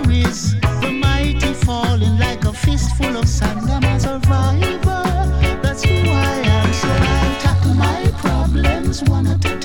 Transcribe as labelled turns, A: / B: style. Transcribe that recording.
A: worries, the mighty falling like a fistful of sand. I'm a survivor, that's who I am. So I tackle my problems one at a